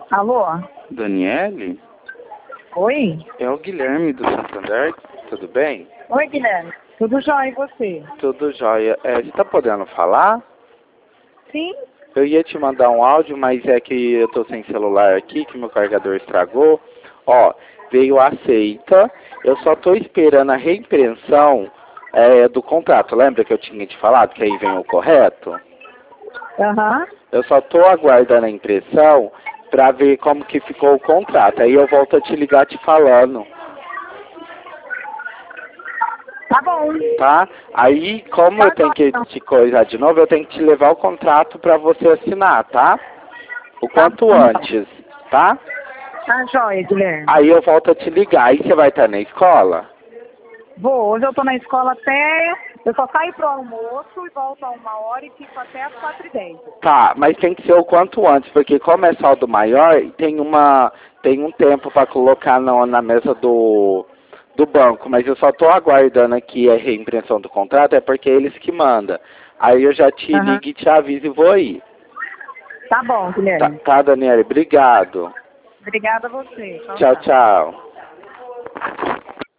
Alô? Daniele? Oi? É o Guilherme do Santander, tudo bem? Oi, Guilherme. Tudo jóia e você? Tudo jóia. Você tá podendo falar? Sim? Eu ia te mandar um áudio, mas é que eu tô sem celular aqui, que meu carregador estragou. Ó, veio a aceita, eu só tô esperando a reimpressão do contrato. Lembra que eu tinha te falado que aí vem o correto? Aham. Eu só tô aguardando a impressão pra ver como que ficou o contrato. Aí eu volto a te ligar te falando. Tá bom. Tá? Aí, como eu tenho que te coisar de novo, eu tenho que te levar o contrato pra você assinar, tá? O Tá quanto bom. antes, tá? Tá jóia, Guilherme. Aí eu volto a te ligar. Aí você vai estar na escola? Vou. Hoje eu tô na escola até... Eu só saio pro almoço e volto a 1h e fico até as 4h10. Tá, mas tem que ser o quanto antes, porque como é saldo maior, tem um tempo pra colocar na mesa do banco, mas eu só tô aguardando aqui a reimpressão do contrato, é porque é eles que mandam. Aí eu já te Aham. ligo e te aviso e vou aí. Tá bom, Tá, Guilherme. tá, Daniela? Obrigado. Obrigada a você. Tchau, Tchau, tchau. tchau.